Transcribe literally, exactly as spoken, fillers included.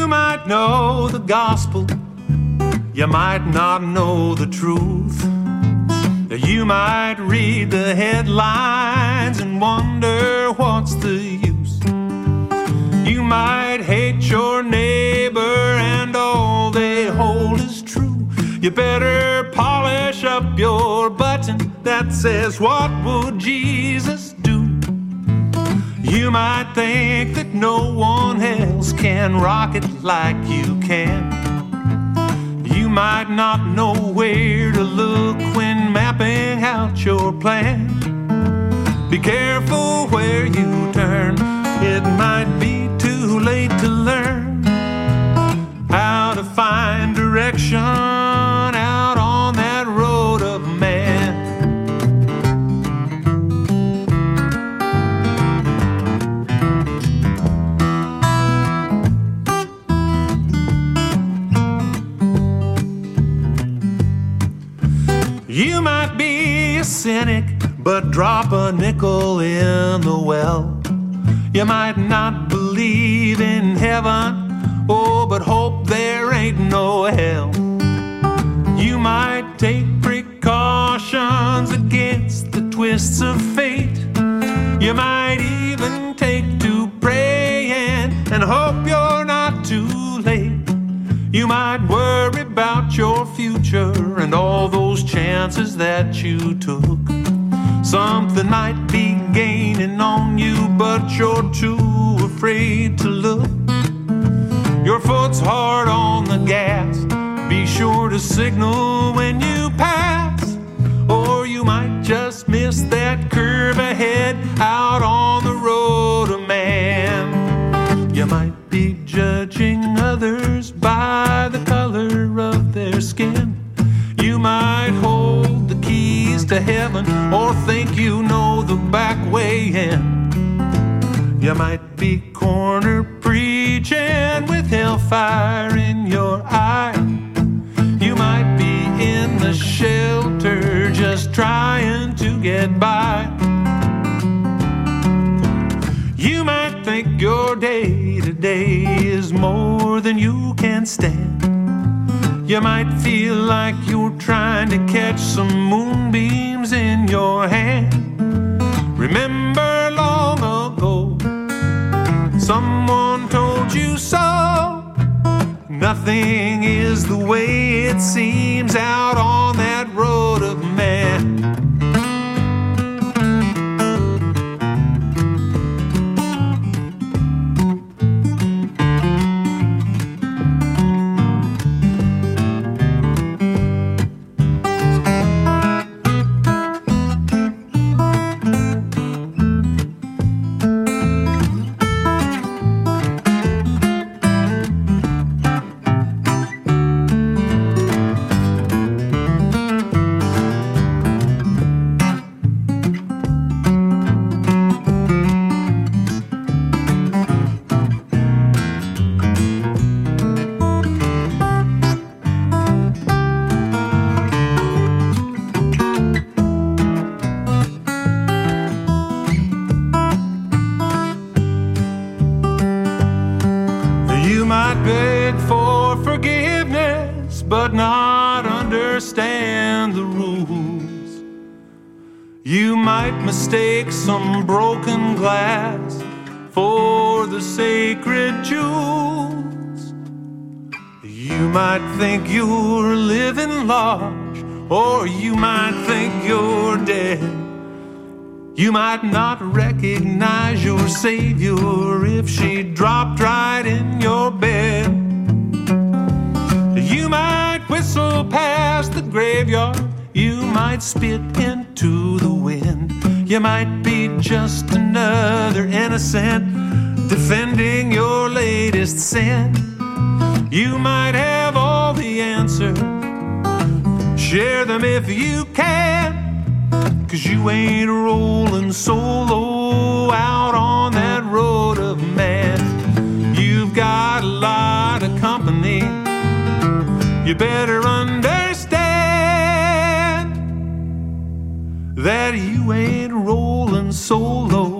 You might know the gospel, you might not know the truth. You might read the headlines and wonder what's the use. You might hate your neighbor and all they hold is true. You better polish up your button that says, what would Jesus do? You might think that no one else can rock it like you can. You might not know where to look when mapping out your plan. Be careful where you turn, it might be too late to learn how to find direction out on that road of man. You might be a cynic, but drop a nickel in the well. You might not believe in heaven, oh, but hope there ain't no hell. You might take precautions against the twists of fate. You might even take to praying and hope you're not too late. You might worry about your future and all those chances that you took. Something might be gaining on you, but you're too afraid to look. Your foot's hard on the gas, be sure to signal when you pass. Or you might just miss that curve ahead out on the road of man. You might be judging others by the color of their skin. You might hold the keys to heaven or think you know the back way in. You might be corner preaching with hellfire in your eye. You might be in the shelter just trying to get by. You might think your day to day is more than you can stand. You might feel like you're trying to catch some moonbeams in your hand. Remember long ago, someone told you so. Nothing is the way it seems out on that road of man. But not understand the rules. You might mistake some broken glass for the sacred jewels. You might think you're living large, or you might think you're dead. You might not recognize your Savior if she dropped right in your bed. You might whistle past the graveyard, you might spit into the wind. You might be just another innocent defending your latest sin. You might have all the answers, share them if you can, 'cause you ain't rolling solo out on that road of man. You've got a lot of company, you better understand that you ain't rolling solo